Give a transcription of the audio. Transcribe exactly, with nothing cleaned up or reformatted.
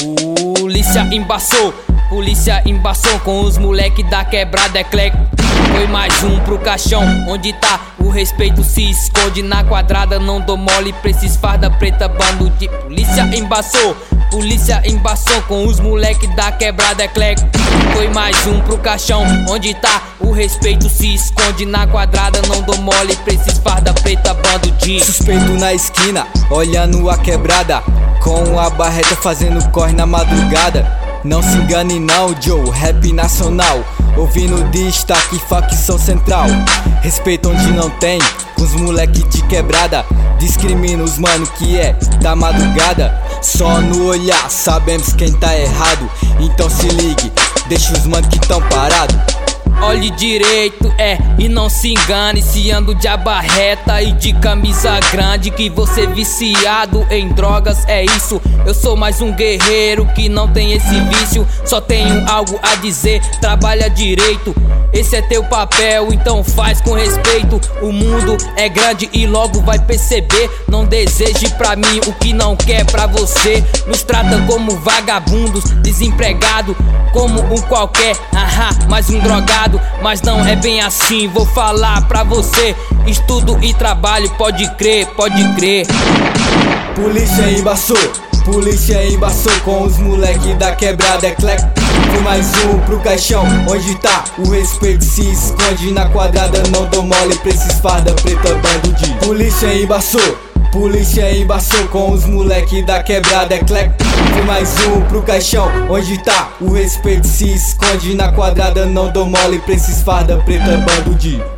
Polícia embaçou, polícia embaçou com os moleque da quebrada, é clec. Foi mais um pro caixão, onde tá o respeito se esconde na quadrada. Não dou mole pra esses farda preta, bando de polícia embaçou. Polícia embaçou com os moleque da quebrada, é clec. Foi mais um pro caixão, onde tá o respeito se esconde na quadrada. Não dou mole pra esses farda preta, bando de suspeito na esquina, olhando a quebrada, com a barreta fazendo corre na madrugada. Não se engane não, Joe, rap nacional, ouvindo destaque, facção central. Respeito onde não tem, com os moleque de quebrada. Discrimina os mano que é da madrugada. Só no olhar sabemos quem tá errado, então se ligue, deixa os mano que tão parado. Olhe direito, é, e não se engane se ando de abarreta e de camisa grande, que você viciado em drogas, é isso. Eu sou mais um guerreiro que não tem esse vício, só tenho algo a dizer, trabalha direito. Esse é teu papel, então faz com respeito. O mundo é grande e logo vai perceber. Não deseje pra mim o que não quer pra você. Nos trata como vagabundos, desempregado, como um qualquer, ahá, mais um drogado. Mas não é bem assim, vou falar pra você. Estudo e trabalho, pode crer, pode crer. Polícia embaçou, polícia embaçou com os moleque da quebrada, é clec. Foi mais um pro caixão, onde tá o respeito se esconde na quadrada. Não dou mole pra esses farda preta, bando de polícia embaçou, polícia embaçou com os moleque da quebrada, é clec. Foi mais um pro caixão, onde tá o respeito se esconde na quadrada. Não dou mole pra esses farda preta, bando de